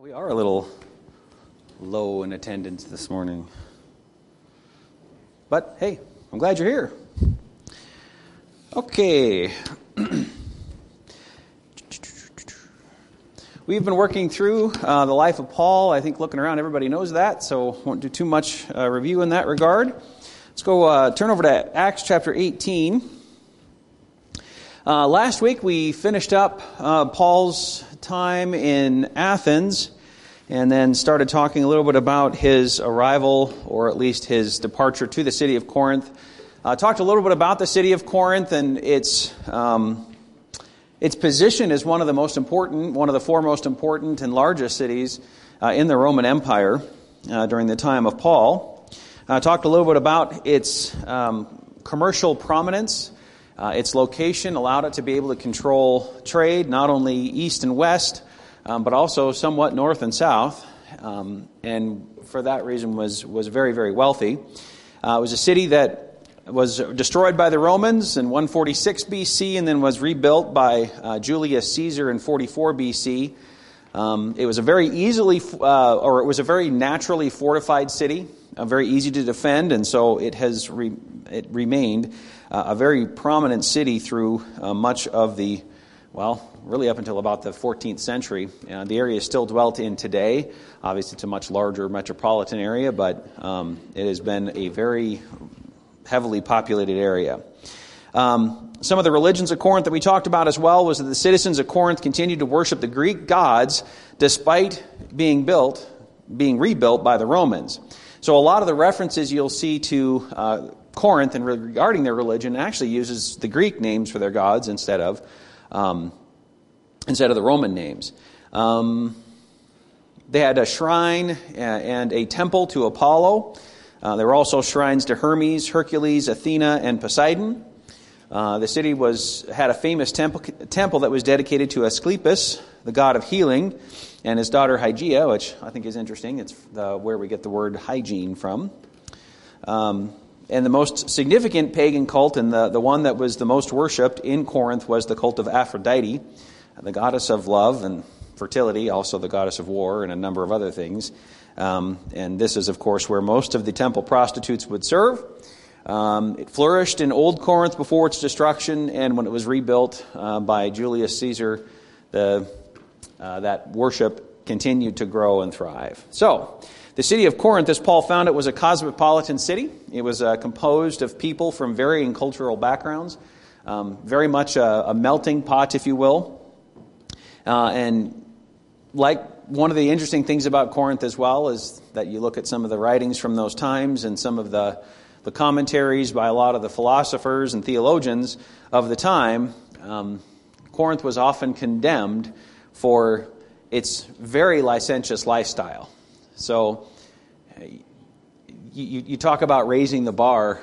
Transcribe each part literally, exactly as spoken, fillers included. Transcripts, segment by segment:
We are a little low in attendance this morning. But hey, I'm glad you're here. Okay. We've been working through uh, the life of Paul. I think looking around, everybody knows that, so won't do too much uh, review in that regard. Let's go uh, turn over to Acts chapter eighteen. Uh, last week we finished up uh, Paul's time in Athens and then started talking a little bit about his arrival, or at least his departure to the city of Corinth. Uh, talked a little bit about the city of Corinth and its um, its position as one of the most important, one of the four most important and largest cities uh, in the Roman Empire uh, during the time of Paul. Uh, talked a little bit about its um, commercial prominence. Uh, its location allowed it to be able to control trade, not only east and west, um, but also somewhat north and south, um, and for that reason was, was very, very wealthy. Uh, it was a city that was destroyed by the Romans in one forty-six B C and then was rebuilt by uh, Julius Caesar in forty-four B C. Um, it was a very easily, uh, or it was a very naturally fortified city, uh, very easy to defend, and so it has re- it remained uh, a very prominent city through uh, much of the, well, really up until about the fourteenth century. Uh, the area is still dwelt in today. Obviously, it's a much larger metropolitan area, but um, it has been a very heavily populated area. Um, some of the religions of Corinth that we talked about as well was that the citizens of Corinth continued to worship the Greek gods despite being built, being rebuilt by the Romans. So a lot of the references you'll see to uh, Corinth and regarding their religion actually uses the Greek names for their gods instead of um, instead of the Roman names. Um, they had a shrine and a temple to Apollo. Uh, there were also shrines to Hermes, Hercules, Athena, and Poseidon. Uh, the city was had a famous temple, temple that was dedicated to Asclepius, the god of healing, and his daughter Hygeia, which I think is interesting. It's the, where we get the word hygiene from. Um, and the most significant pagan cult, and the, the one that was the most worshipped in Corinth, was the cult of Aphrodite, the goddess of love and fertility, also the goddess of war, and a number of other things. Um, and this is, of course, where most of the temple prostitutes would serve. Um, it flourished in Old Corinth before its destruction, and when it was rebuilt uh, by Julius Caesar, the uh, that worship continued to grow and thrive. So, the city of Corinth, as Paul found it, was a cosmopolitan city. It was uh, composed of people from varying cultural backgrounds, um, very much a, a melting pot, if you will. Uh, and like one of the interesting things about Corinth as well is that you look at some of the writings from those times and some of the the commentaries by a lot of the philosophers and theologians of the time. um, Corinth was often condemned for its very licentious lifestyle. So you, you talk about raising the bar.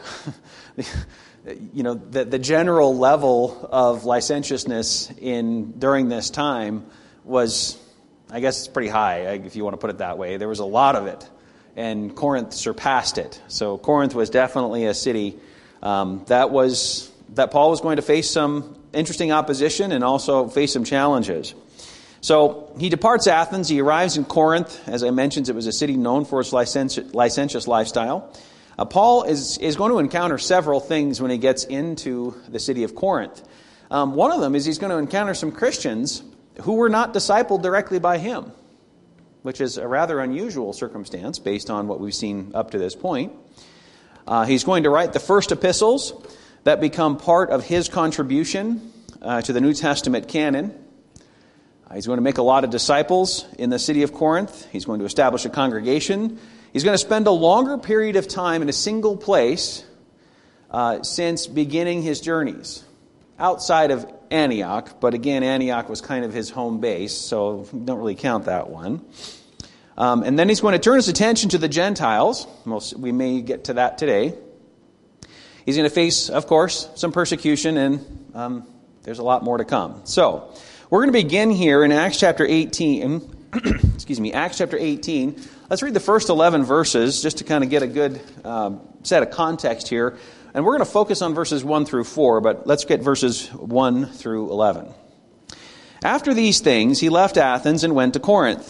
You know, the, the general level of licentiousness in during this time was, I guess it's pretty high, if you want to put it that way. There was a lot of it. And Corinth surpassed it. So Corinth was definitely a city um, that was that Paul was going to face some interesting opposition and also face some challenges. So he departs Athens. He arrives in Corinth. As I mentioned, it was a city known for its licentious, licentious lifestyle. Uh, Paul is, is going to encounter several things when he gets into the city of Corinth. Um, one of them is he's going to encounter some Christians who were not discipled directly by him, which is a rather unusual circumstance based on what we've seen up to this point. Uh, he's going to write the first epistles that become part of his contribution uh, to the New Testament canon. Uh, he's going to make a lot of disciples in the city of Corinth. He's going to establish a congregation. He's going to spend a longer period of time in a single place uh, since beginning his journeys outside of Antioch, but again, Antioch was kind of his home base, so don't really count that one. Um, and then he's going to turn his attention to the Gentiles. Most, we may get to that today. He's going to face, of course, some persecution, and um, there's a lot more to come. So, we're going to begin here in Acts chapter eighteen. excuse me, Acts chapter eighteen. Let's read the first eleven verses just to kind of get a good uh, set of context here. And we're going to focus on verses one through four, but let's get verses one through eleven. After these things, he left Athens and went to Corinth.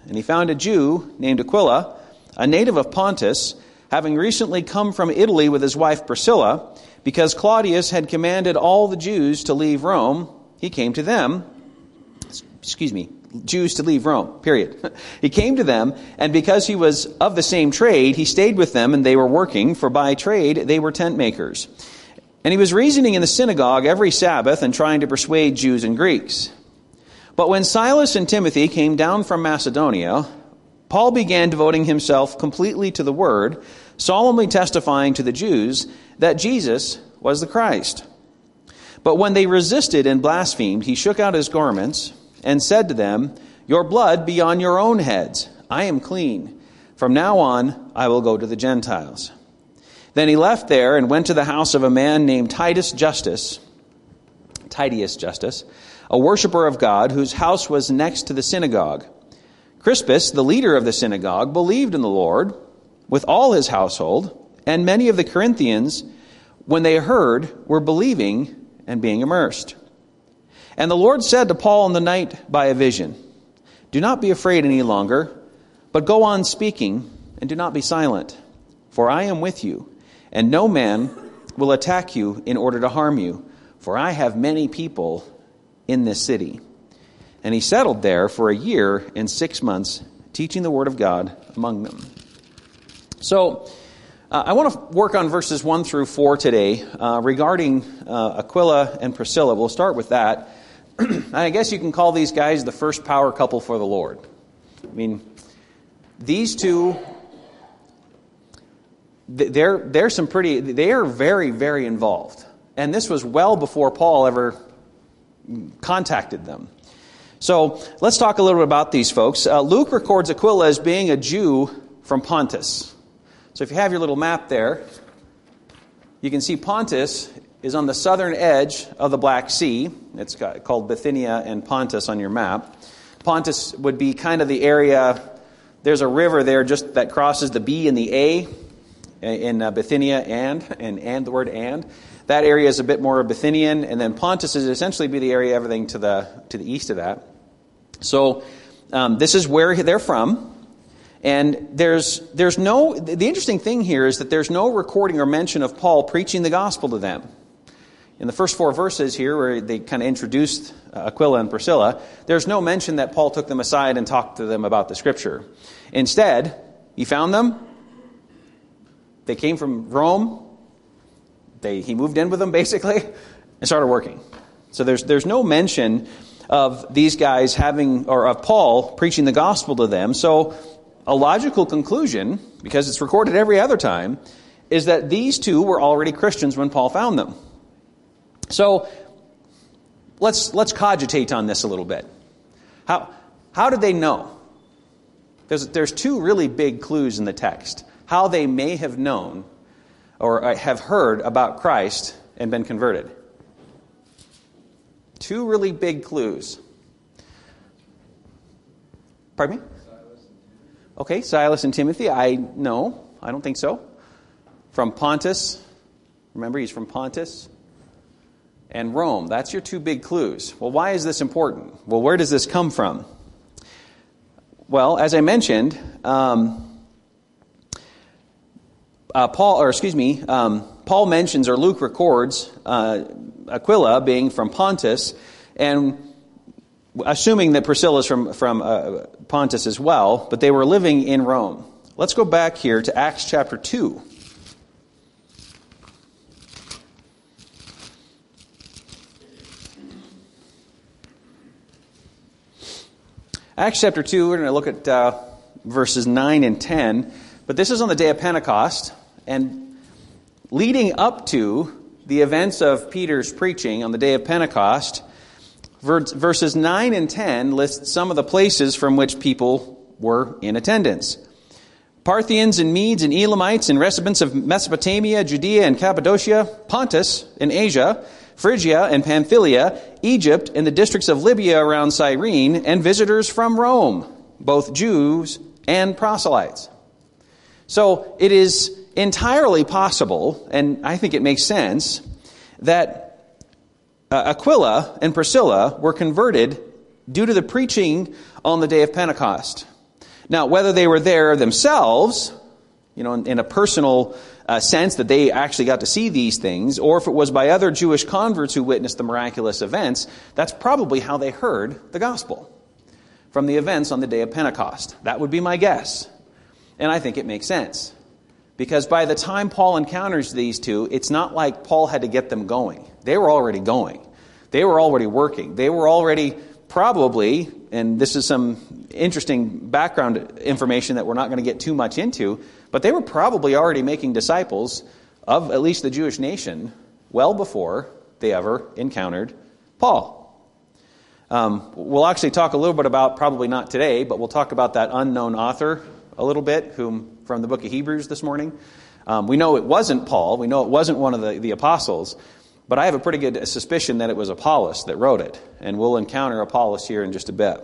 and he found a Jew named Aquila, a native of Pontus, having recently come from Italy with his wife Priscilla. Because Claudius had commanded all the Jews to leave Rome, he came to them, excuse me, Jews to leave Rome, period. He came to them, and because he was of the same trade, he stayed with them, and they were working, for by trade they were tent makers. And he was reasoning in the synagogue every Sabbath and trying to persuade Jews and Greeks. But when Silas and Timothy came down from Macedonia, Paul began devoting himself completely to the word, solemnly testifying to the Jews that Jesus was the Christ. But when they resisted and blasphemed, he shook out his garments and said to them, "Your blood be on your own heads. I am clean. From now on, I will go to the Gentiles." Then he left there and went to the house of a man named Titus Justus, Titius Justus, a worshiper of God, whose house was next to the synagogue. Crispus, the leader of the synagogue, believed in the Lord with all his household, and many of the Corinthians, when they heard, were believing and being immersed. And the Lord said to Paul in the night by a vision, "Do not be afraid any longer, but go on speaking, and do not be silent. For I am with you, and no man will attack you in order to harm you, for I have many people in this city." And he settled there for a year and six months, teaching the word of God among them. So, uh, I want to work on verses one through four today uh, regarding uh, Aquila and Priscilla. We'll start with that. I guess you can call these guys the first power couple for the Lord. I mean, these two, they're, they're some pretty, they are very, very involved. And this was well before Paul ever contacted them. So let's talk a little bit about these folks. Uh, Luke records Aquila as being a Jew from Pontus. So if you have your little map there, you can see Pontus is on the southern edge of the Black Sea. It's got, called Bithynia and Pontus on your map. Pontus would be kind of the area, there's a river there just that crosses the B and the A in uh, Bithynia and, and, and the word and. That area is a bit more Bithynian, and then Pontus is essentially be the area, everything to the to the east of that. So um, this is where they're from, and there's there's no. The interesting thing here is that there's no recording or mention of Paul preaching the gospel to them. In the first four verses here, where they kind of introduced Aquila and Priscilla, there's no mention that Paul took them aside and talked to them about the Scripture. Instead, he found them. They came from Rome. They, he moved in with them, basically, and started working. So there's there's no mention of these guys having, or of Paul preaching the gospel to them. So a logical conclusion, because it's recorded every other time, is that these two were already Christians when Paul found them. So let's let's cogitate on this a little bit. How how did they know? There's there's two really big clues in the text. How they may have known or have heard about Christ and been converted. Two really big clues. Pardon me? Okay, Silas and Timothy. I no, I don't think so. From Pontus. Remember, he's from Pontus. And Rome. That's your two big clues. Well, why is this important? Well, where does this come from? Well, as I mentioned, um, Uh, Paul, or excuse me, um, Paul mentions, or Luke records, uh, Aquila being from Pontus, and assuming that Priscilla is from, from uh, Pontus as well, but they were living in Rome. Let's go back here to Acts chapter two. Acts chapter two, we're going to look at uh, verses nine and ten, but this is on the day of Pentecost. And leading up to the events of Peter's preaching on the day of Pentecost, verses nine and ten list some of the places from which people were in attendance. Parthians and Medes and Elamites and residents of Mesopotamia, Judea and Cappadocia, Pontus and Asia, Phrygia and Pamphylia, Egypt and the districts of Libya around Cyrene, and visitors from Rome, both Jews and proselytes. So it is entirely possible, and I think it makes sense, that uh, Aquila and Priscilla were converted due to the preaching on the day of Pentecost. Now, whether they were there themselves, you know, in, in a personal uh, sense that they actually got to see these things, or if it was by other Jewish converts who witnessed the miraculous events, that's probably how they heard the gospel, from the events on the day of Pentecost. That would be my guess. And I think it makes sense. Because by the time Paul encounters these two, it's not like Paul had to get them going. They were already going. They were already working. They were already probably, and this is some interesting background information that we're not going to get too much into, but they were probably already making disciples of at least the Jewish nation well before they ever encountered Paul. Um, we'll actually talk a little bit about, probably not today, but we'll talk about that unknown author a little bit, whom from the book of Hebrews this morning. Um, we know it wasn't Paul. We know it wasn't one of the, the apostles. But I have a pretty good suspicion that it was Apollos that wrote it. And we'll encounter Apollos here in just a bit.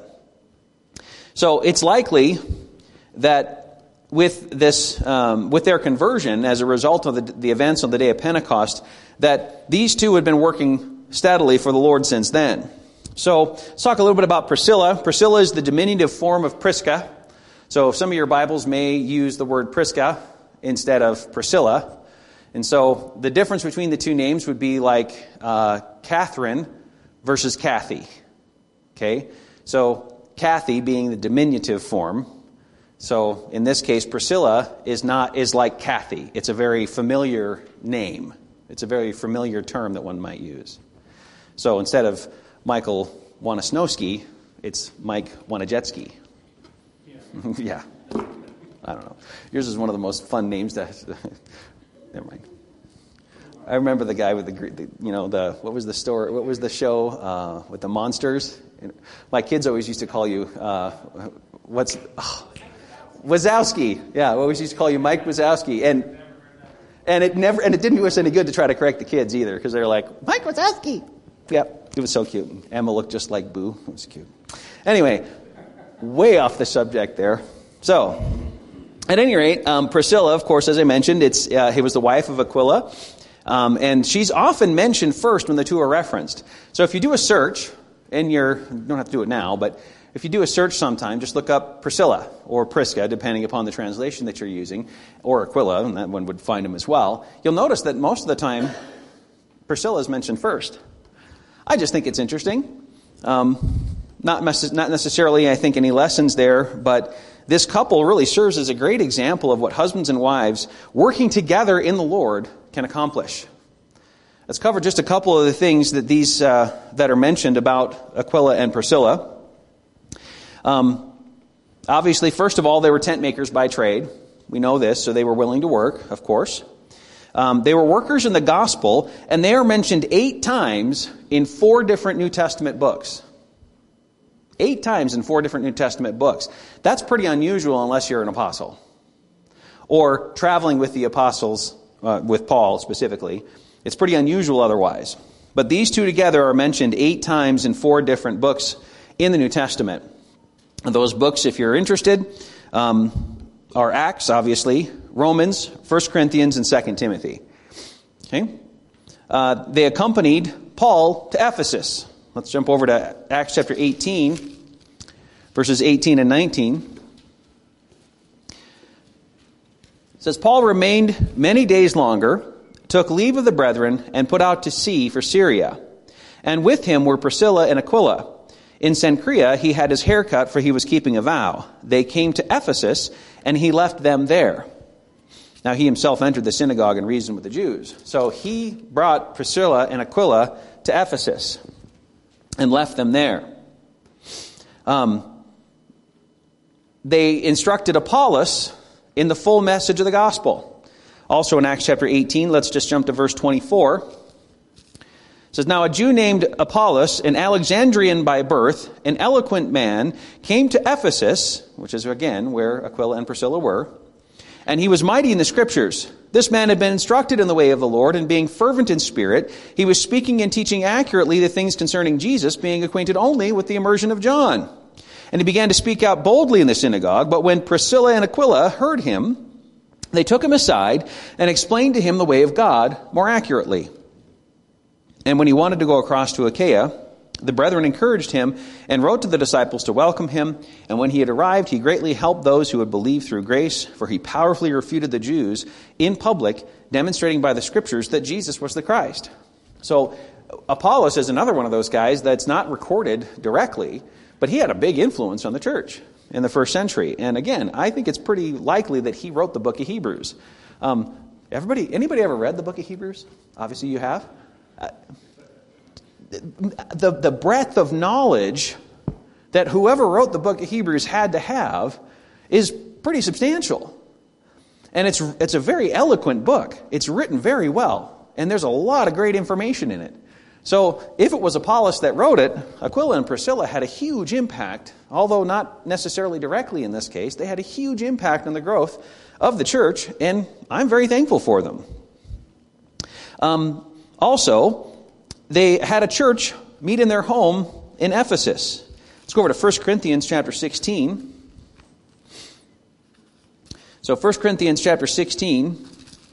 So it's likely that with this, um, with their conversion as a result of the, the events on the day of Pentecost, that these two had been working steadily for the Lord since then. So let's talk a little bit about Priscilla. Priscilla is the diminutive form of Prisca. So some of your Bibles may use the word Prisca instead of Priscilla. And so the difference between the two names would be like uh, Catherine versus Kathy. Okay? So Kathy being the diminutive form. So in this case, Priscilla is not is like Kathy. It's a very familiar name. It's a very familiar term that one might use. So instead of Michael Wanisnowski, it's Mike Wanajetsky. Yeah. yeah. I don't know. Yours is one of the most fun names that... Never mind. I remember the guy with the, the, you know, the, what was the story, what was the show uh, with the monsters? My kids always used to call you, uh, what's, oh, Wazowski. Yeah, we always used to call you Mike Wazowski. And and it never, and it didn't do us any good to try to correct the kids either, because they were like, Mike Wazowski. Yep, it was so cute. Emma looked just like Boo. It was cute. Anyway, way off the subject there. So, at any rate, um, Priscilla, of course, as I mentioned, it's uh, he was the wife of Aquila, um, and she's often mentioned first when the two are referenced. So if you do a search in your, you don't have to do it now, but if you do a search sometime, just look up Priscilla or Prisca, depending upon the translation that you're using, or Aquila, and that one would find him as well. You'll notice that most of the time, Priscilla is mentioned first. I just think it's interesting. Um, not, mes- not necessarily, I think, any lessons there, but this couple really serves as a great example of what husbands and wives working together in the Lord can accomplish. Let's cover just a couple of the things that these uh, that are mentioned about Aquila and Priscilla. Um, obviously, first of all, they were tent makers by trade. We know this, so they were willing to work, of course. Um, they were workers in the gospel, and they are mentioned eight times in four different New Testament books. Eight times in four different New Testament books. That's pretty unusual unless you're an apostle. Or traveling with the apostles, uh, with Paul specifically. It's pretty unusual otherwise. But these two together are mentioned eight times in four different books in the New Testament. And those books, if you're interested, um, are Acts, obviously, Romans, First Corinthians, and Second Timothy. Okay? Uh, they accompanied Paul to Ephesus. Let's jump over to Acts chapter eighteen, verses eighteen and nineteen. It says, Paul remained many days longer, took leave of the brethren, and put out to sea for Syria. And with him were Priscilla and Aquila. In Cenchrea he had his hair cut, for he was keeping a vow. They came to Ephesus, and he left them there. Now he himself entered the synagogue and reasoned with the Jews. So he brought Priscilla and Aquila to Ephesus and left them there. Um, they instructed Apollos in the full message of the gospel. Also in Acts chapter eighteen, let's just jump to verse twenty-four. It says, Now a Jew named Apollos, an Alexandrian by birth, an eloquent man, came to Ephesus, which is again where Aquila and Priscilla were, and he was mighty in the Scriptures. This man had been instructed in the way of the Lord, and being fervent in spirit, he was speaking and teaching accurately the things concerning Jesus, being acquainted only with the immersion of John. And he began to speak out boldly in the synagogue, but when Priscilla and Aquila heard him, they took him aside and explained to him the way of God more accurately. And when he wanted to go across to Achaia, The brethren encouraged him and wrote to the disciples to welcome him. And when he had arrived, he greatly helped those who had believed through grace, for he powerfully refuted the Jews in public, demonstrating by the Scriptures that Jesus was the Christ. So Apollos is another one of those guys that's not recorded directly, but he had a big influence on the church in the first century. And again, I think it's pretty likely that he wrote the book of Hebrews. Um, everybody, anybody ever read the book of Hebrews? Obviously you have. Uh, the, the breadth of knowledge that whoever wrote the book of Hebrews had to have is pretty substantial. And it's it's a very eloquent book. It's written very well. And there's a lot of great information in it. So if it was Apollos that wrote it, Aquila and Priscilla had a huge impact, although not necessarily directly in this case. They had a huge impact on the growth of the church, and I'm very thankful for them. Um, also, they had a church meet in their home in Ephesus. Let's go over to First Corinthians chapter sixteen. So First Corinthians chapter sixteen.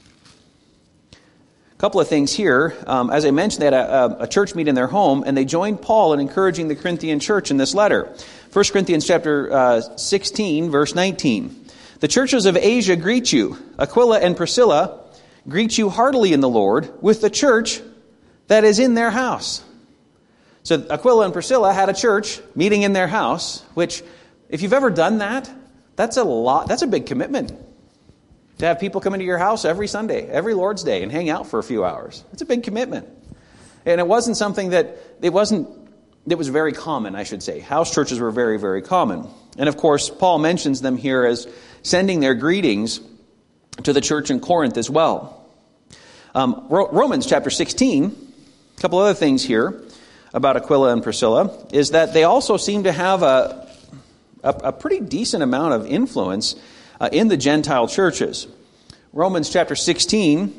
A couple of things here. Um, as I mentioned, they had a, a church meet in their home, and they joined Paul in encouraging the Corinthian church in this letter. First Corinthians chapter uh, sixteen, verse nineteen. The churches of Asia greet you. Aquila and Priscilla greet you heartily in the Lord with the church that is in their house. So Aquila and Priscilla had a church meeting in their house, which, if you've ever done that, that's a lot. That's a big commitment. To have people come into your house every Sunday, every Lord's Day, and hang out for a few hours. It's a big commitment. And it wasn't something that, it wasn't, it was very common, I should say. House churches were very, very common. And of course, Paul mentions them here as sending their greetings to the church in Corinth as well. Um, Romans chapter sixteen, a couple other things here about Aquila and Priscilla, is that they also seem to have a, a, a pretty decent amount of influence Uh, in the Gentile churches. Romans chapter sixteen,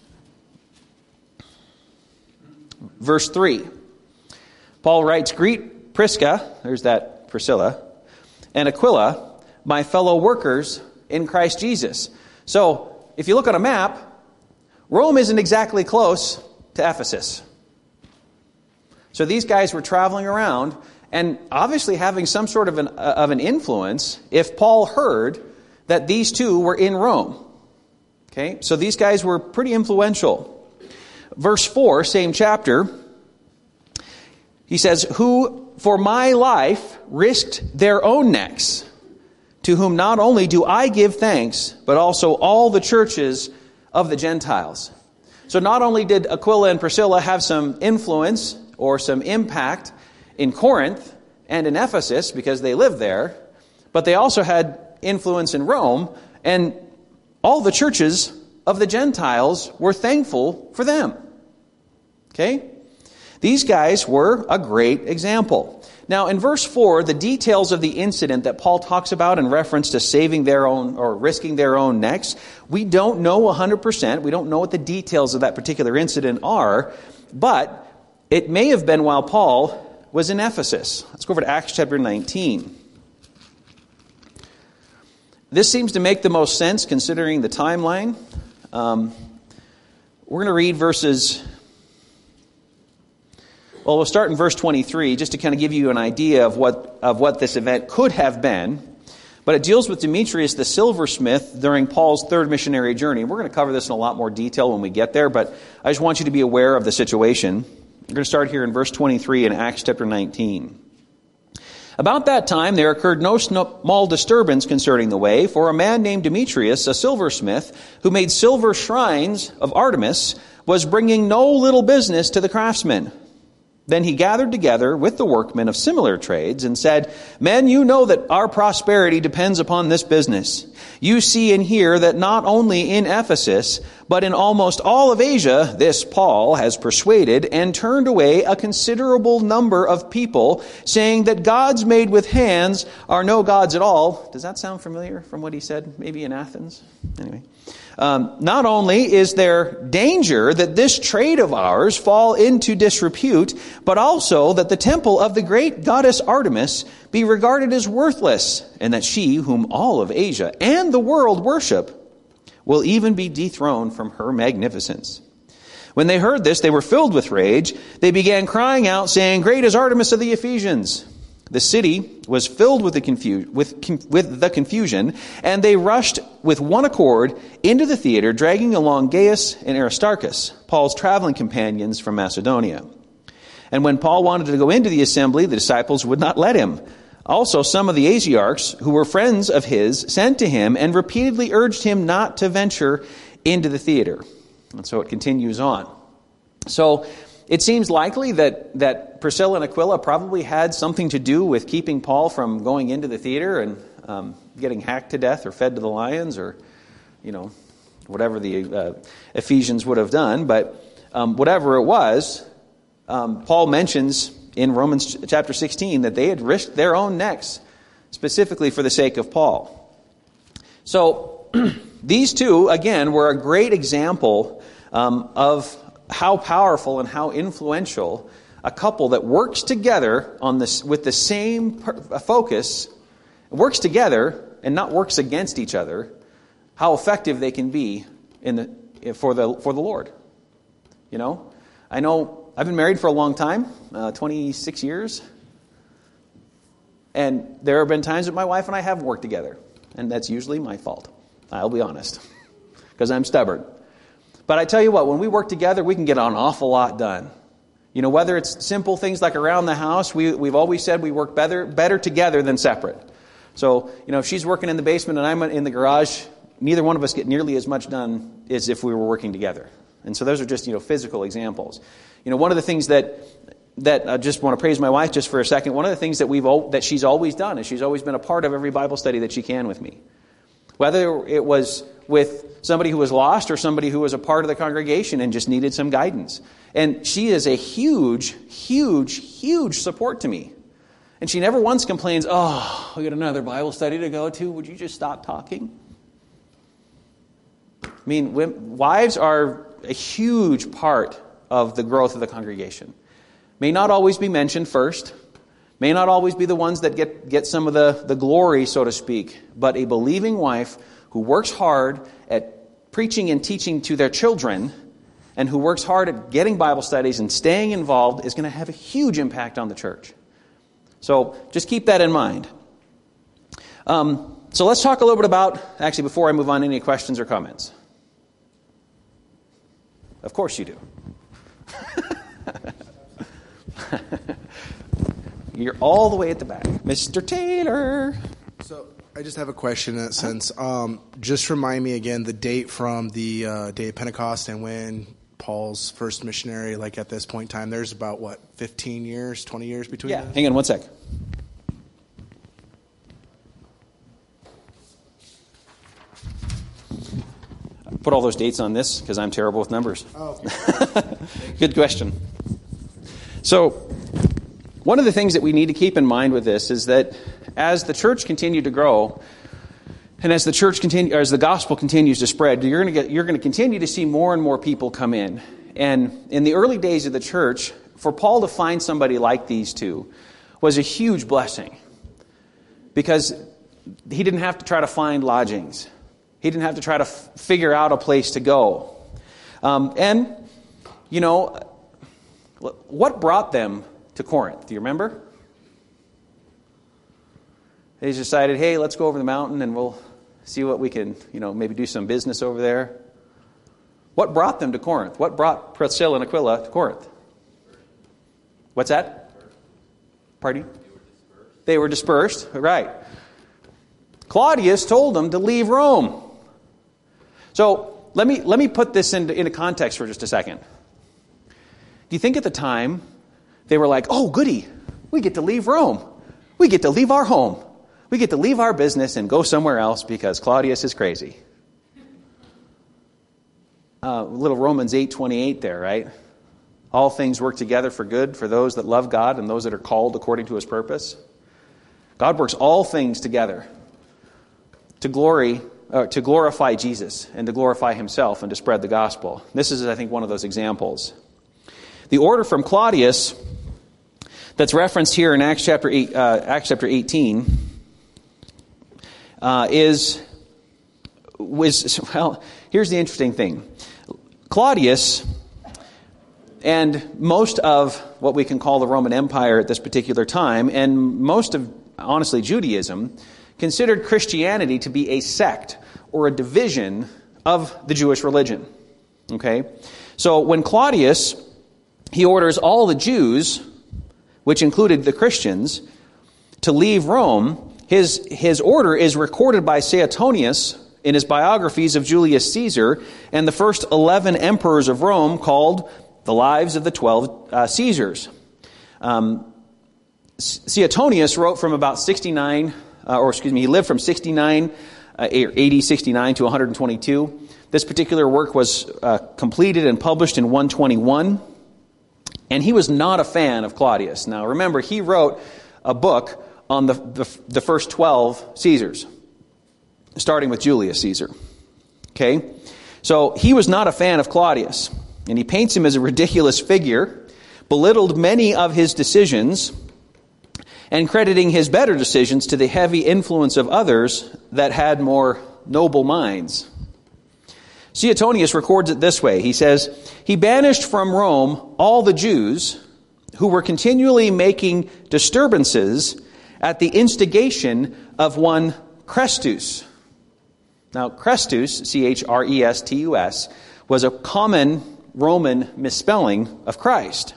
verse three. Paul writes, "Greet Prisca," there's that Priscilla, "and Aquila, my fellow workers in Christ Jesus." So, if you look on a map, Rome isn't exactly close to Ephesus. So these guys were traveling around and obviously having some sort of an, uh, of an influence if Paul heard that these two were in Rome. Okay, so these guys were pretty influential. Verse four, same chapter, he says, "Who for my life risked their own necks, to whom not only do I give thanks, but also all the churches of the Gentiles." So not only did Aquila and Priscilla have some influence or some impact in Corinth and in Ephesus because they lived there, but they also had influence in Rome, and all the churches of the Gentiles were thankful for them. Okay? These guys were a great example. Now, in verse four, the details of the incident that Paul talks about in reference to saving their own or risking their own necks, we don't know one hundred percent. We don't know what the details of that particular incident are, but it may have been while Paul was in Ephesus. Let's go over to Acts chapter nineteen. This seems to make the most sense considering the timeline. Um, we're going to read verses, well, we'll start in verse twenty-three just to kind of give you an idea of what of what this event could have been. But it deals with Demetrius the silversmith during Paul's third missionary journey. We're going to cover this in a lot more detail when we get there, but I just want you to be aware of the situation. We're going to start here in verse twenty-three in Acts chapter nineteen. "About that time there occurred no small disturbance concerning the way, for a man named Demetrius, a silversmith, who made silver shrines of Artemis, was bringing no little business to the craftsmen. Then he gathered together with the workmen of similar trades and said, 'Men, you know that our prosperity depends upon this business. You see and hear that not only in Ephesus, but in almost all of Asia, this Paul has persuaded and turned away a considerable number of people, saying that gods made with hands are no gods at all.'" Does that sound familiar from what he said maybe in Athens? Anyway. Um, "not only is there danger that this trade of ours fall into disrepute, but also that the temple of the great goddess Artemis be regarded as worthless, and that she, whom all of Asia and the world worship, will even be dethroned from her magnificence. When they heard this, they were filled with rage. They began crying out, saying, "Great is Artemis of the Ephesians." The city was filled with the, confu- with, with the confusion, and they rushed with one accord into the theater, dragging along Gaius and Aristarchus, Paul's traveling companions from Macedonia. And when Paul wanted to go into the assembly, the disciples would not let him. Also, some of the Asiarchs, who were friends of his, sent to him and repeatedly urged him not to venture into the theater. And so it continues on. So it seems likely that, that Priscilla and Aquila probably had something to do with keeping Paul from going into the theater and um, getting hacked to death or fed to the lions or, you know, whatever the uh, Ephesians would have done. But um, whatever it was, um, Paul mentions in Romans chapter sixteen that they had risked their own necks specifically for the sake of Paul. So these two, again, were a great example um, of how powerful and how influential a couple that works together on this with the same per- focus, works together and not works against each other, how effective they can be in the for the for the Lord. You know, I know I've been married for a long time, uh, twenty-six years, and there have been times that my wife and I have worked together, and that's usually my fault. I'll be honest, because I'm stubborn. But I tell you what, when we work together, we can get an awful lot done. You know, whether it's simple things like around the house, we, we've always said we work better better together than separate. So, you know, if she's working in the basement and I'm in the garage, neither one of us get nearly as much done as if we were working together. And so those are just, you know, physical examples. You know, one of the things that that I just want to praise my wife just for a second. One of the things that we've that she's always done is she's always been a part of every Bible study that she can with me. Whether it was with somebody who was lost or somebody who was a part of the congregation and just needed some guidance. And she is a huge, huge, huge support to me. And she never once complains, "Oh, we got another Bible study to go to. Would you just stop talking?" I mean, wives are a huge part of the growth of the congregation. May not always be mentioned first. May not always be the ones that get, get some of the, the glory, so to speak. But a believing wife who works hard at preaching and teaching to their children and who works hard at getting Bible studies and staying involved is going to have a huge impact on the church. So just keep that in mind. Um, so let's talk a little bit about, actually before I move on, any questions or comments? Of course you do. You're all the way at the back. Mister Taylor. So I just have a question in that sense. Um, just remind me again the date from the uh, day of Pentecost and when Paul's first missionary, like at this point in time, there's about, what, fifteen years, twenty years between Yeah, those? hang on one sec. Put all those dates on this because I'm terrible with numbers. Oh. Good question. So, one of the things that we need to keep in mind with this is that as the church continued to grow, and as the church continue, or as the gospel continues to spread, you're going to get, you're going to continue to see more and more people come in. And in the early days of the church, for Paul to find somebody like these two was a huge blessing, because he didn't have to try to find lodgings. He didn't have to try to f- figure out a place to go. Um, and, you know, what brought them to Corinth? Do you remember? They just decided, hey, let's go over the mountain and we'll see what we can, you know, maybe do some business over there. What brought them to Corinth? What brought Priscilla and Aquila to Corinth? What's that? Pardon? They were dispersed. Right. Claudius told them to leave Rome. So let me let me put this into, into context for just a second. Do you think at the time they were like, oh, goody, we get to leave Rome. We get to leave our home. We get to leave our business and go somewhere else because Claudius is crazy. Uh, little Romans eight twenty-eight there, right? All things work together for good for those that love God and those that are called according to his purpose. God works all things together to glory, uh, to glorify Jesus and to glorify himself and to spread the gospel. This is, I think, one of those examples. The order from Claudius that's referenced here in Acts chapter eight, uh, Acts chapter eighteen uh, is was well. Here's the interesting thing: Claudius and most of what we can call the Roman Empire at this particular time, and most of, honestly, Judaism, considered Christianity to be a sect or a division of the Jewish religion. Okay? So when Claudius, he orders all the Jews, which included the Christians, to leave Rome, his, his order is recorded by Suetonius in his biographies of Julius Caesar and the first eleven emperors of Rome, called the Lives of the Twelve uh, Caesars. Um, Suetonius wrote from about sixty-nine, uh, or excuse me, he lived from sixty-nine, uh, A D sixty-nine to one twenty-two. This particular work was uh, completed and published in one twenty-one, and he was not a fan of Claudius. Now remember, he wrote a book on the, the, the first twelve Caesars, starting with Julius Caesar. Okay? So he was not a fan of Claudius, and he paints him as a ridiculous figure, belittled many of his decisions, and crediting his better decisions to the heavy influence of others that had more noble minds. Suetonius records it this way. He says, "He banished from Rome all the Jews who were continually making disturbances at the instigation of one Chrestus." Now, Chrestus, C H R E S T U S, was a common Roman misspelling of Christ.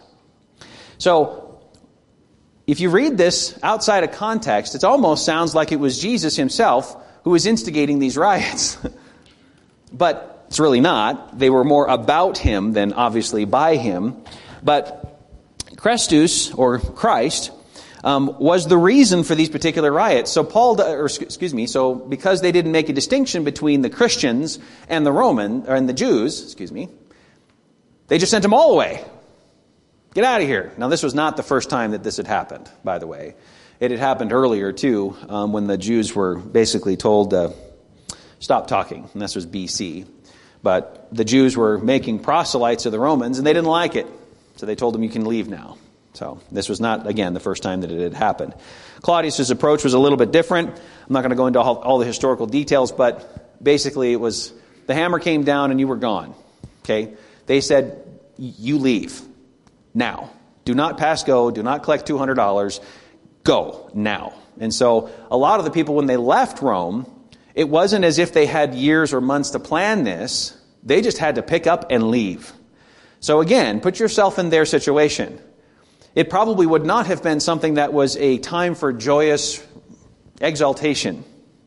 So, if you read this outside of context, it almost sounds like it was Jesus himself who was instigating these riots. But it's really not. They were more about him than obviously by him. But Chrestus, or Christ, um, was the reason for these particular riots. So Paul, or excuse me, so because they didn't make a distinction between the Christians and the Roman, or and the Jews, excuse me, they just sent them all away. Get out of here. Now, this was not the first time that this had happened, by the way. It had happened earlier, too, um, when the Jews were basically told to stop talking. And this was B C. But the Jews were making proselytes of the Romans, and they didn't like it. So they told them, you can leave now. So this was not, again, the first time that it had happened. Claudius's approach was a little bit different. I'm not going to go into all, all the historical details, but basically it was, the hammer came down and you were gone. Okay? They said, you leave now. Do not pass go. Do not collect two hundred dollars. Go now. And so a lot of the people, when they left Rome, it wasn't as if they had years or months to plan this. They just had to pick up and leave. So again, put yourself in their situation. It probably would not have been something that was a time for joyous exaltation.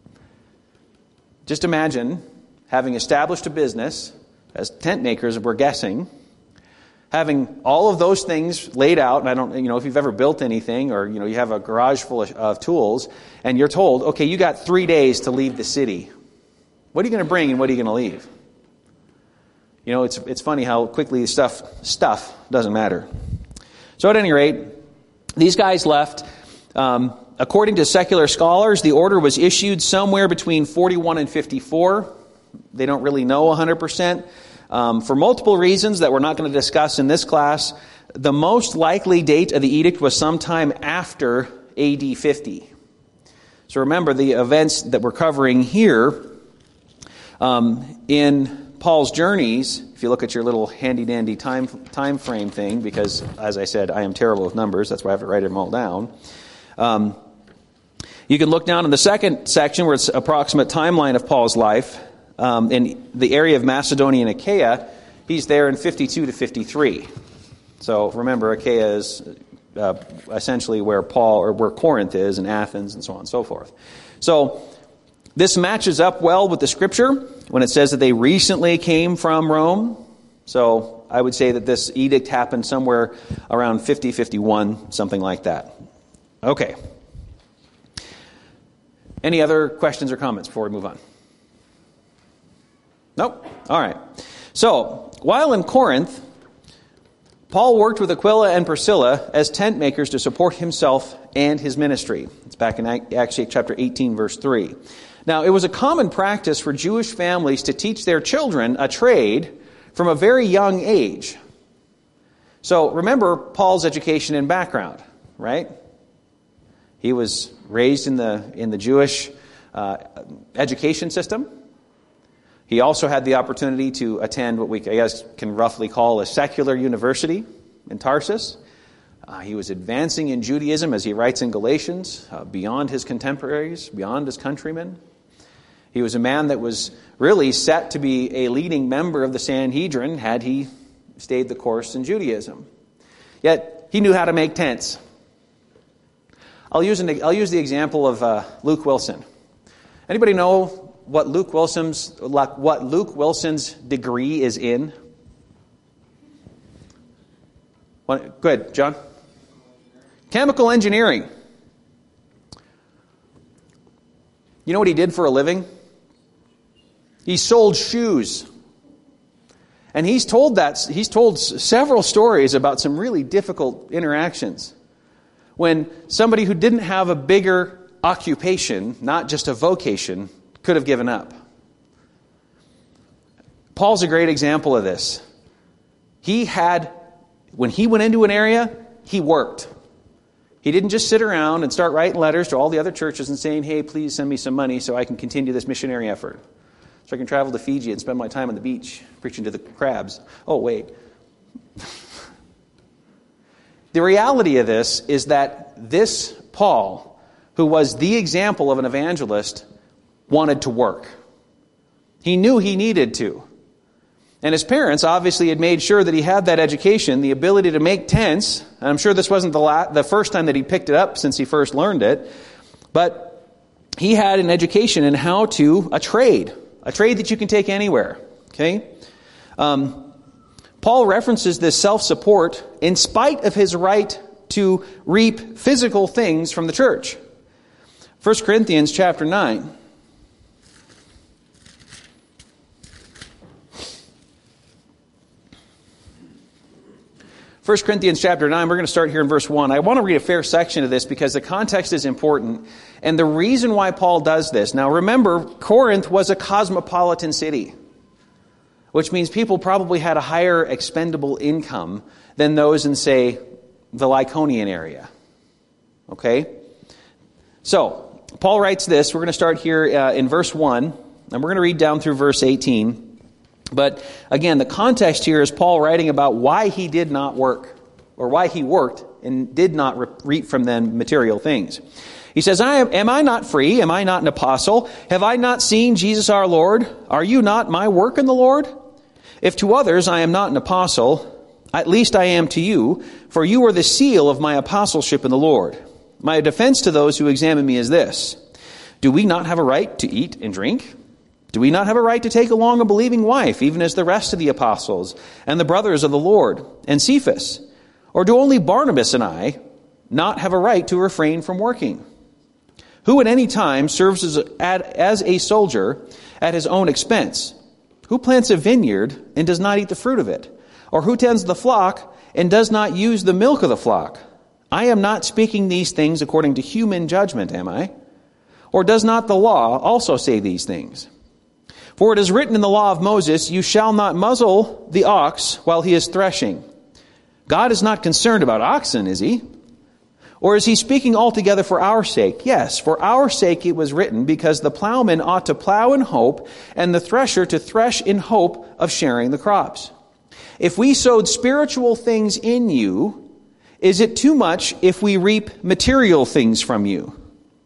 Just imagine having established a business, as tent makers we're guessing, having all of those things laid out, and I don't, you know, if you've ever built anything, or, you know, you have a garage full of, of tools, and you're told, okay, you got three days to leave the city. What are you going to bring and what are you going to leave? You know, it's it's funny how quickly stuff stuff doesn't matter. So at any rate, these guys left. Um, according to secular scholars, the order was issued somewhere between forty-one and fifty-four. They don't really know one hundred percent. Um, for multiple reasons that we're not going to discuss in this class, the most likely date of the edict was sometime after A D fifty. So remember, the events that we're covering here um, in Paul's journeys, if you look at your little handy-dandy time time frame thing, because, as I said, I am terrible with numbers, that's why I have to write them all down. Um, you can look down in the second section where it's approximate timeline of Paul's life. Um, in the area of Macedonia and Achaia, he's there in fifty-two to fifty-three. So remember, Achaia is uh, essentially where Paul, or where Corinth is, and Athens, and so on and so forth. So this matches up well with the scripture when it says that they recently came from Rome. So I would say that this edict happened somewhere around fifty, fifty-one, something like that. Okay. Any other questions or comments before we move on? Nope. All right. So, while in Corinth, Paul worked with Aquila and Priscilla as tent makers to support himself and his ministry. It's back in Acts chapter eighteen, verse three. Now, it was a common practice for Jewish families to teach their children a trade from a very young age. So, remember Paul's education and background, right? He was raised in the in the Jewish uh, education system. He also had the opportunity to attend what we, I guess, can roughly call a secular university in Tarsus. Uh, he was advancing in Judaism, as he writes in Galatians, uh, beyond his contemporaries, beyond his countrymen. He was a man that was really set to be a leading member of the Sanhedrin had he stayed the course in Judaism. Yet, he knew how to make tents. I'll use, an, I'll use the example of uh, Luke Wilson. Anybody know what Luke Wilson's what Luke Wilson's degree is in? What, go ahead, John. Chemical engineering. You know what he did for a living? He sold shoes. And he's told that he's told several stories about some really difficult interactions when somebody who didn't have a bigger occupation, not just a vocation, could have given up. Paul's a great example of this. He had, when he went into an area, he worked. He didn't just sit around and start writing letters to all the other churches and saying, hey, please send me some money so I can continue this missionary effort. So I can travel to Fiji and spend my time on the beach preaching to the crabs. Oh, wait. The reality of this is that this Paul, who was the example of an evangelist, wanted to work. He knew he needed to. And his parents obviously had made sure that he had that education, the ability to make tents. And I'm sure this wasn't the, la- the first time that he picked it up since he first learned it. But he had an education in how to, a trade. A trade that you can take anywhere. Okay? Um, Paul references this self-support in spite of his right to reap physical things from the church. First Corinthians chapter nine. First Corinthians chapter nine, we're going to start here in verse one. I want to read a fair section of this because the context is important. And the reason why Paul does this. Now remember, Corinth was a cosmopolitan city, which means people probably had a higher expendable income than those in, say, the Lycaonian area. Okay? So, Paul writes this. We're going to start here uh, in verse one, and we're going to read down through verse eighteen. But again, the context here is Paul writing about why he did not work, or why he worked and did not re- reap from them material things. He says, I am, am I not free? Am I not an apostle? Have I not seen Jesus our Lord? Are you not my work in the Lord? If to others I am not an apostle, at least I am to you, for you are the seal of my apostleship in the Lord. My defense to those who examine me is this: do we not have a right to eat and drink? Do we not have a right to take along a believing wife, even as the rest of the apostles and the brothers of the Lord and Cephas? Or do only Barnabas and I not have a right to refrain from working? Who at any time serves as a, as a soldier at his own expense? Who plants a vineyard and does not eat the fruit of it? Or who tends the flock and does not use the milk of the flock? I am not speaking these things according to human judgment, am I? Or does not the law also say these things? For it is written in the law of Moses, you shall not muzzle the ox while he is threshing. God is not concerned about oxen, is he? Or is he speaking altogether for our sake? Yes, for our sake it was written, because the plowman ought to plow in hope, and the thresher to thresh in hope of sharing the crops. If we sowed spiritual things in you, is it too much if we reap material things from you?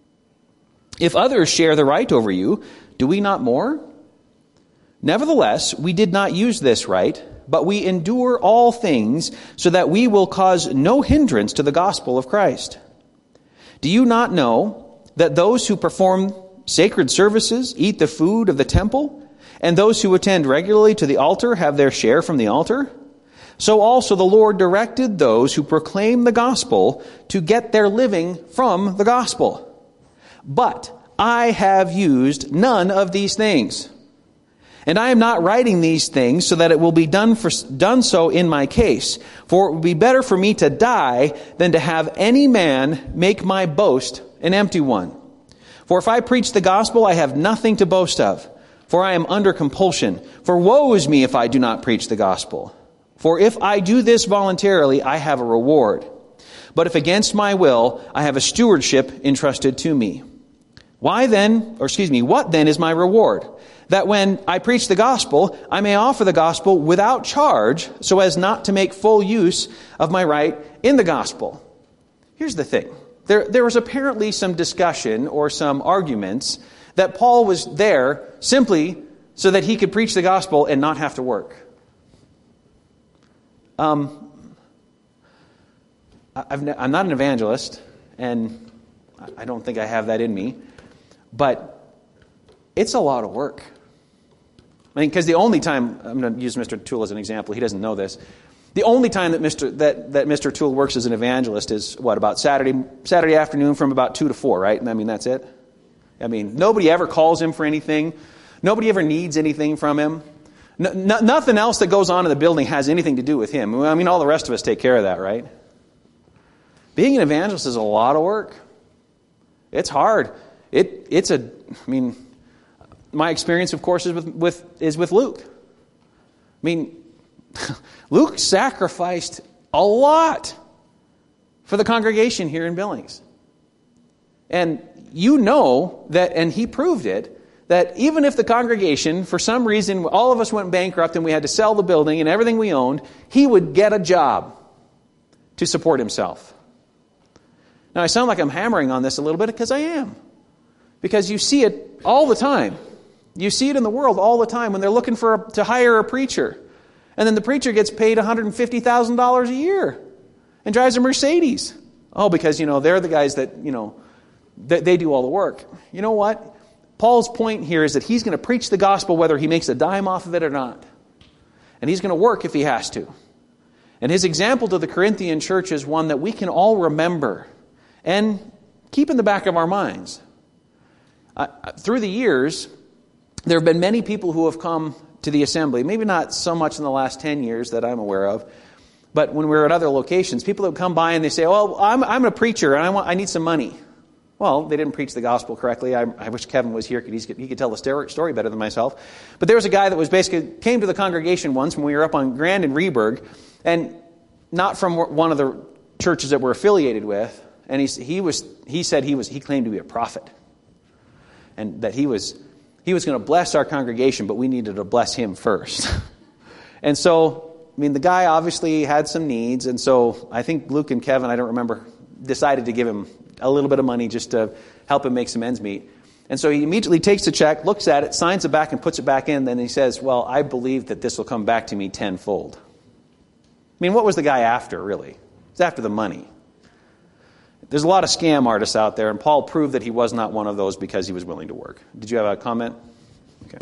If others share the right over you, do we not more? Nevertheless, we did not use this right, but we endure all things so that we will cause no hindrance to the gospel of Christ. Do you not know that those who perform sacred services eat the food of the temple, and those who attend regularly to the altar have their share from the altar? So also the Lord directed those who proclaim the gospel to get their living from the gospel. But I have used none of these things. And I am not writing these things so that it will be done for done so in my case. For it would be better for me to die than to have any man make my boast an empty one. For if I preach the gospel, I have nothing to boast of, for I am under compulsion. For woe is me if I do not preach the gospel. For if I do this voluntarily, I have a reward. But if against my will, I have a stewardship entrusted to me. Why then, or excuse me, what then is my reward? That when I preach the gospel, I may offer the gospel without charge, so as not to make full use of my right in the gospel. Here's the thing. There, there was apparently some discussion or some arguments that Paul was there simply so that he could preach the gospel and not have to work. Um, I've ne- I'm not an evangelist, and I don't think I have that in me, but it's a lot of work. I mean, because the only time, I'm going to use Mister Toole as an example, he doesn't know this. The only time that Mister that, that Mister Toole works as an evangelist is, what, about Saturday Saturday afternoon from about two to four, right? I mean, that's it. I mean, nobody ever calls him for anything. Nobody ever needs anything from him. No, no, nothing else that goes on in the building has anything to do with him. I mean, all the rest of us take care of that, right? Being an evangelist is a lot of work. It's hard. It it's a, I mean, my experience, of course, is with, with is with Luke. I mean, Luke sacrificed a lot for the congregation here in Billings. And you know that, and he proved it, that even if the congregation, for some reason, all of us went bankrupt and we had to sell the building and everything we owned, he would get a job to support himself. Now, I sound like I'm hammering on this a little bit because I am. Because you see it all the time. You see it in the world all the time when they're looking for a, to hire a preacher. And then the preacher gets paid one hundred fifty thousand dollars a year and drives a Mercedes. Oh, because, you know, they're the guys that, you know, they, they do all the work. You know what? Paul's point here is that he's going to preach the gospel whether he makes a dime off of it or not. And he's going to work if he has to. And his example to the Corinthian church is one that we can all remember and keep in the back of our minds. Uh, through the years, there have been many people who have come to the assembly, maybe not so much in the last ten years that I'm aware of, but when we were at other locations, people have come by and they say, well, I'm, I'm a preacher and I want, I need some money. Well, they didn't preach the gospel correctly. I, I wish Kevin was here because he could tell the story better than myself. But there was a guy that was basically came to the congregation once when we were up on Grand and Rehberg, and not from one of the churches that we're affiliated with. And he he was he said he was he claimed to be a prophet, and that he was he was going to bless our congregation, but we needed to bless him first. And so, I mean, the guy obviously had some needs, and so I think Luke and Kevin, I don't remember, decided to give him a little bit of money just to help him make some ends meet. And so he immediately takes the check, looks at it, signs it back, and puts it back in. Then he says, well, I believe that this will come back to me tenfold. I mean, what was the guy after, really? It's after the money. There's a lot of scam artists out there, and Paul proved that he was not one of those because he was willing to work. Did you have a comment? Okay.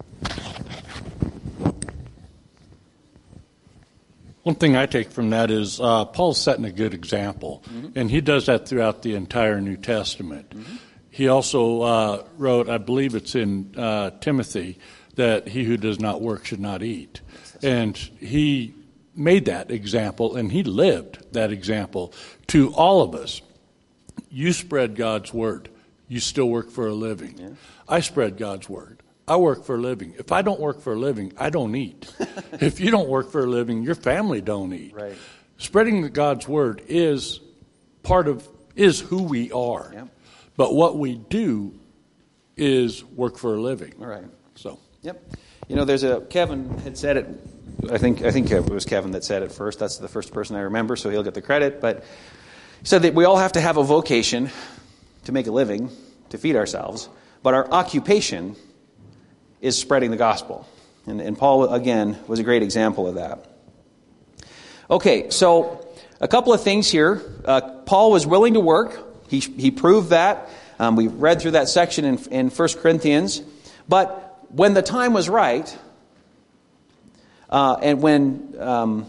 One thing I take from that is uh, Paul's setting a good example, mm-hmm. and he does that throughout the entire New Testament. Mm-hmm. He also uh, wrote, I believe it's in uh, Timothy, that he who does not work should not eat. And he made that example, and he lived that example to all of us. You spread God's word. You still work for a living. Yeah. I spread God's word. I work for a living. If I don't work for a living, I don't eat. If you don't work for a living, your family don't eat. Right. Spreading God's word is part of, is who we are. Yep. But what we do is work for a living. All right. So. Yep. You know, there's a, Kevin had said it, I think I think it was Kevin that said it first. That's the first person I remember, so he'll get the credit. But he said that we all have to have a vocation to make a living, to feed ourselves. But our occupation is spreading the gospel. And, and Paul, again, was a great example of that. Okay, so a couple of things here. Uh, Paul was willing to work. He he proved that. Um, we read through that section in, in First Corinthians. But when the time was right, uh, and when um,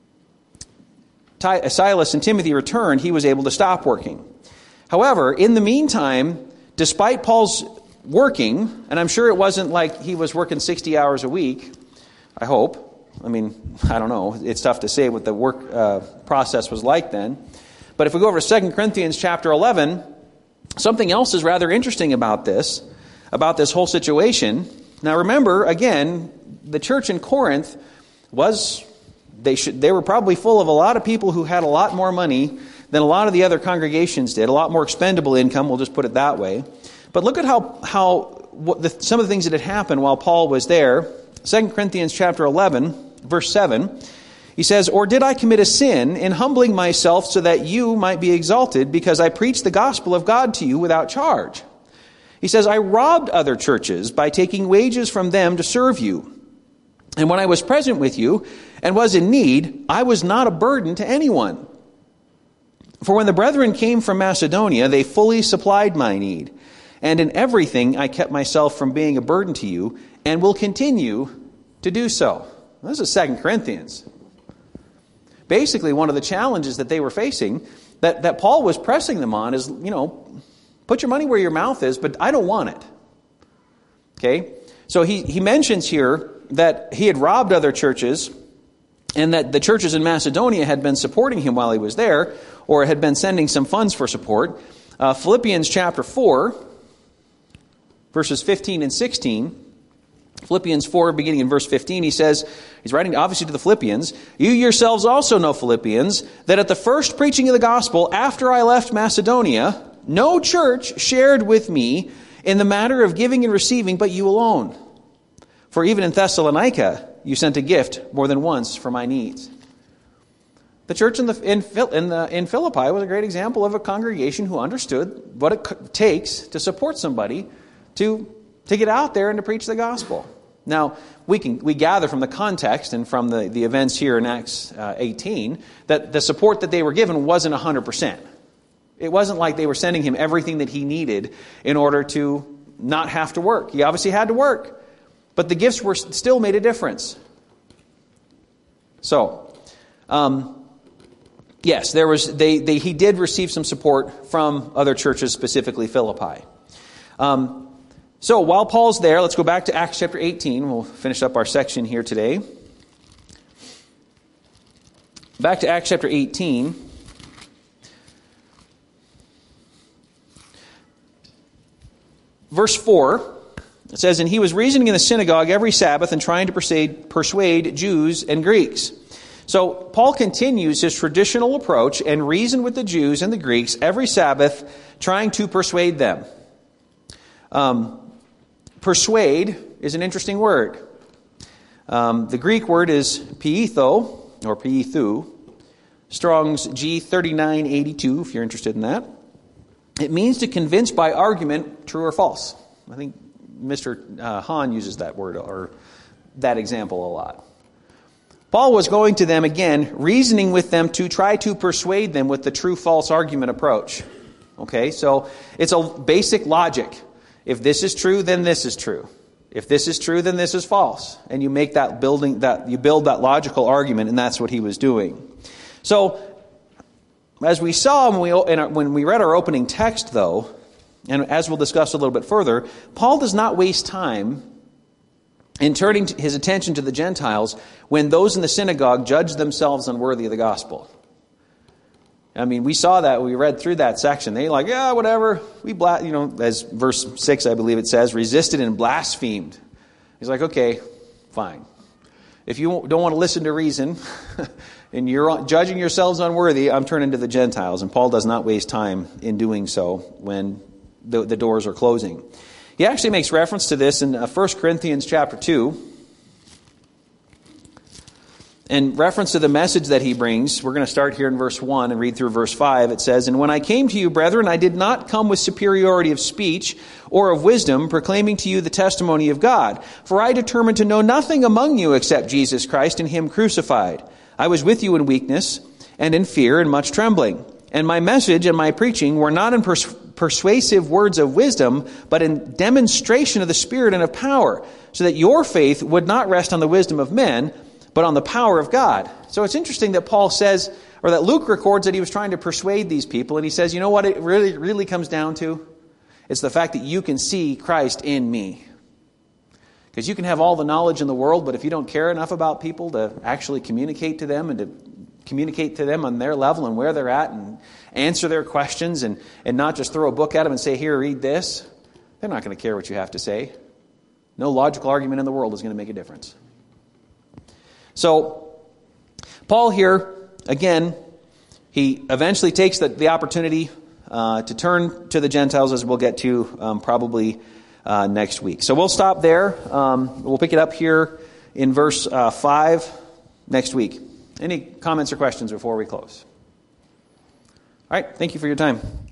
Ty- Silas and Timothy returned, he was able to stop working. However, in the meantime, despite Paul's working, and I'm sure it wasn't like he was working sixty hours a week, I hope. I mean, I don't know. It's tough to say what the work uh, process was like then. But if we go over to Second Corinthians chapter eleven, something else is rather interesting about this, about this whole situation. Now remember, again, the church in Corinth was, they should they were probably full of a lot of people who had a lot more money than a lot of the other congregations did, a lot more expendable income, we'll just put it that way. But look at how, how what the, some of the things that had happened while Paul was there. Second Corinthians chapter eleven, verse seven, he says, "Or did I commit a sin in humbling myself so that you might be exalted, because I preached the gospel of God to you without charge?" He says, "I robbed other churches by taking wages from them to serve you. And when I was present with you and was in need, I was not a burden to anyone. For when the brethren came from Macedonia, they fully supplied my need. And in everything I kept myself from being a burden to you, and will continue to do so." This is Second Corinthians. Basically, one of the challenges that they were facing, that, that Paul was pressing them on, is, you know, put your money where your mouth is, but I don't want it. Okay? So he, he mentions here that he had robbed other churches, and that the churches in Macedonia had been supporting him while he was there, or had been sending some funds for support. Uh, Philippians chapter four, verses fifteen and sixteen. Philippians four, beginning in verse fifteen, he says, he's writing obviously to the Philippians, "You yourselves also know, Philippians, that at the first preaching of the gospel after I left Macedonia, no church shared with me in the matter of giving and receiving but you alone. For even in Thessalonica you sent a gift more than once for my needs." The church in, the, in, in, the, in Philippi was a great example of a congregation who understood what it takes to support somebody to, to get out there and to preach the gospel. Now, we can we gather from the context and from the, the events here in Acts uh, eighteen that the support that they were given wasn't one hundred percent. It wasn't like they were sending him everything that he needed in order to not have to work. He obviously had to work, but the gifts were still made a difference. So, um, yes, there was. They, they he did receive some support from other churches, specifically Philippi. Um, so while Paul's there, let's go back to Acts chapter eighteen. We'll finish up our section here today. Back to Acts chapter eighteen. Verse four, it says, "And he was reasoning in the synagogue every Sabbath and trying to persuade, persuade Jews and Greeks." So Paul continues his traditional approach and reasoned with the Jews and the Greeks every Sabbath, trying to persuade them. Um, persuade is an interesting word. Um, the Greek word is pietho, or piethu, Strong's G thirty-nine eighty-two, if you're interested in that. It means to convince by argument, true or false. I think Mister Uh, Hahn uses that word or that example a lot. Paul was going to them again, reasoning with them to try to persuade them with the true-false argument approach. Okay, so it's a basic logic. If this is true, then this is true. If this is true, then this is false. And you make that building that you build that logical argument, and that's what he was doing. So, as we saw when we in our, when we read our opening text, though, and as we'll discuss a little bit further, Paul does not waste time in turning his attention to the Gentiles when those in the synagogue judge themselves unworthy of the gospel. I mean, we saw that when we read through that section. They like, yeah, whatever. We, bla-, you know, as verse six, I believe it says, resisted and blasphemed. He's like, okay, fine. If you don't want to listen to reason and you're judging yourselves unworthy, I'm turning to the Gentiles. And Paul does not waste time in doing so when the, the doors are closing. He actually makes reference to this in First Corinthians chapter two. In reference to the message that he brings, we're going to start here in verse one and read through verse five. It says, "And when I came to you, brethren, I did not come with superiority of speech or of wisdom, proclaiming to you the testimony of God. For I determined to know nothing among you except Jesus Christ and him crucified. I was with you in weakness and in fear and much trembling. And my message and my preaching were not in pers- persuasive words of wisdom, but in demonstration of the Spirit and of power, so that your faith would not rest on the wisdom of men, but on the power of God." So it's interesting that Paul says, or that Luke records that he was trying to persuade these people, and he says, you know what it really, really comes down to? It's the fact that you can see Christ in me. Because you can have all the knowledge in the world, but if you don't care enough about people to actually communicate to them and to communicate to them on their level and where they're at and answer their questions and, and not just throw a book at them and say, here, read this, they're not going to care what you have to say. No logical argument in the world is going to make a difference. So, Paul here, again, he eventually takes the, the opportunity uh, to turn to the Gentiles, as we'll get to um, probably uh, next week. So we'll stop there. Um, we'll pick it up here in verse uh, five next week. Any comments or questions before we close? All right, thank you for your time.